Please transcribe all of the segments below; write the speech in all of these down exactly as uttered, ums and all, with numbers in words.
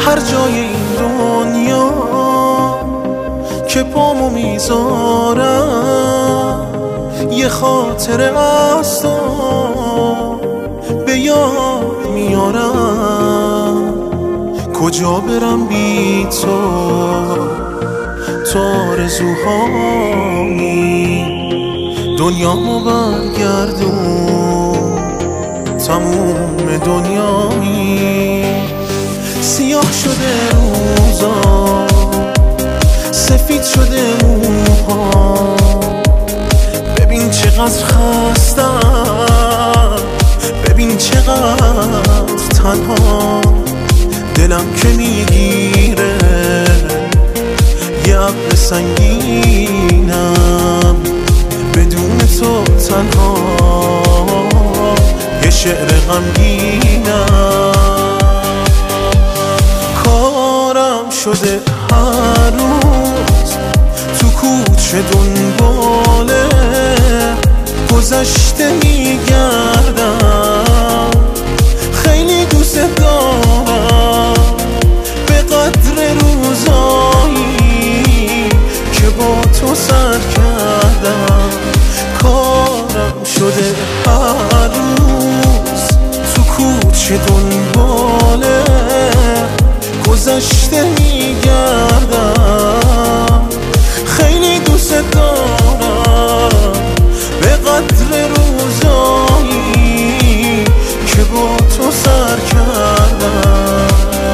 هر جای این دنیا که پامو میذارم یه خاطره از تو به یاد میارم. کجا برم بی تو، تو آرزوهایی دنیامو برگردون، تموم دنیایی. سیاه شده روزا، سفید شده موها، ببین چقدر خستم، ببین چقدر تنها. دلم که میگیره یه عبر سنگینم، بدون تو تنها یه شعر غمگینم. کارم شده هر روز تو کوچه دنباله گذشته میگردم. خیلی دوست دارم به قدر روزایی که با تو سر کردم. کارم شده هر روز تو کوچه دنباله گذشته میگردم. خیلی دوست دارم به قدر روزایی که با تو سر کردم.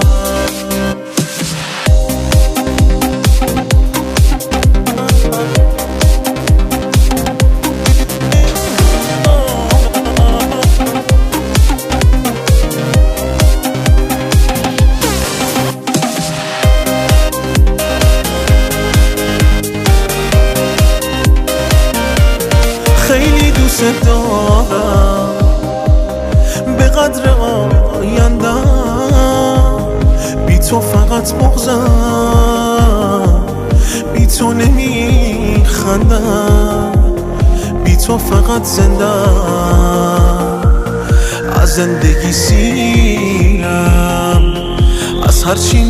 خیلی دوست دارم به قدر آیندم، بی تو فقط بغضم، بی تو نمیخندم، بی تو فقط زندم. از زندگی سیرم، از هرچی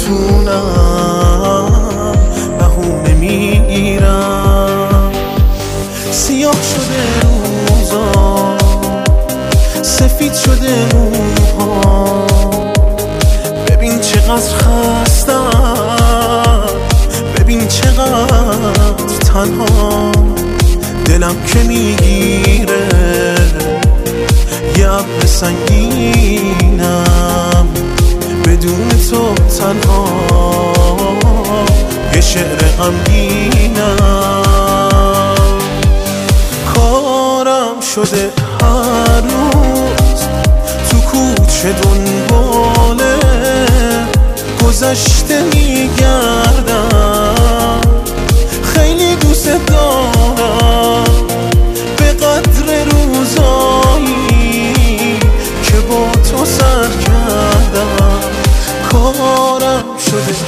میتونم بهونه میگیرم. سیاه شده روزا، سفید شده موها، ببین چقدر خستم، ببین چقدر تنها. دلم که میگیره یه عبر سنگینم، بدون تو تنها یه شعر غمگینم. کارم شده هر روز تو کوچه دنباله گذشته میگردم. خیلی دوست دارم به قدر روزایی که با تو سر کردم. کارم شده